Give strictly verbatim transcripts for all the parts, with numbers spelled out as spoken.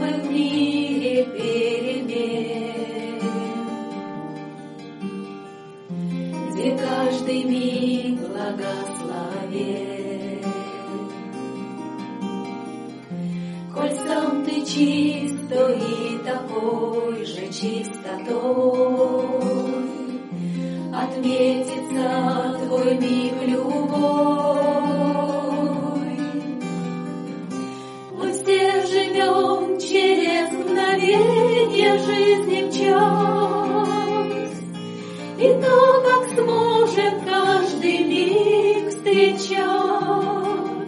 мы в мире перемен, где каждый миг благословен. Коль сам ты чист, то и такой же чистотой отметится твой миг любой. Мы все живем через мгновение жизни в час, и то, как сможем каждый миг встречать.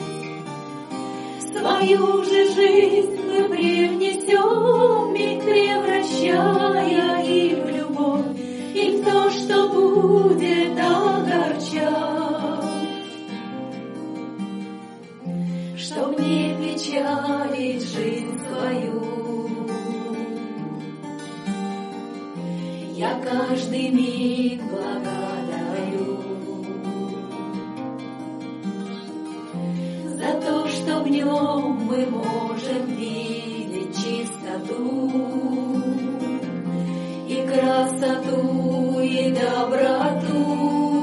Свою же жизнь мы привнесем, миг превращая и в любовь, и в то, что будет огорчать. Чтоб не печалить жизнь свою, я каждый миг благодарю за то, что в нем мы можем видеть чистоту и красоту, и доброту.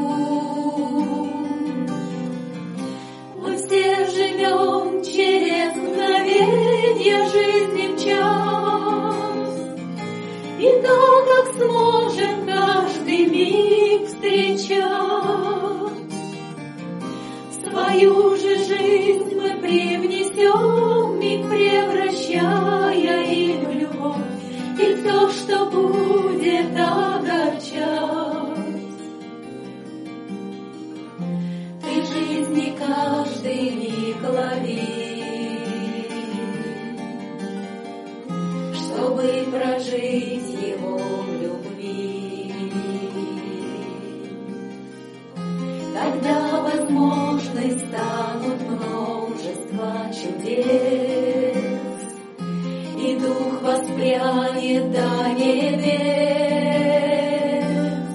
Мы все живем через мгновение жизни в час, и то, как сможем каждый миг встречать. Свою же жизнь мы привнесем, миг превращая и в любовь, и в то, что будет огорчать. Ты жизни каждый миг лови, чтобы прожить его в любви. Тогда возможны станут множество чудес, и дух воспрянет до небес.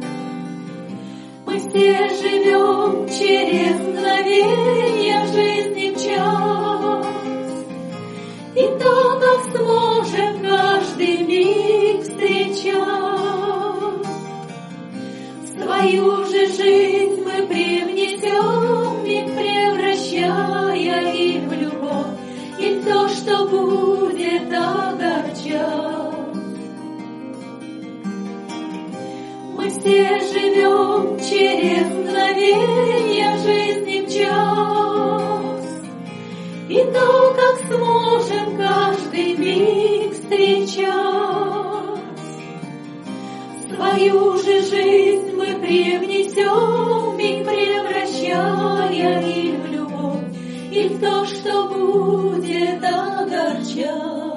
Мы все живем через мгновение жизни в час, и то, как сможем каждый миг встречать. Свою же жизнь мы привнесем, миг превращая и в любовь, и в то, что будет огорчать. Мы все живем через мгновение жизни в час, и то, как сможем каждый миг встречать. Свою же жизнь мы привнесем, миг превращая и в любовь, и в то, что будет огорчать.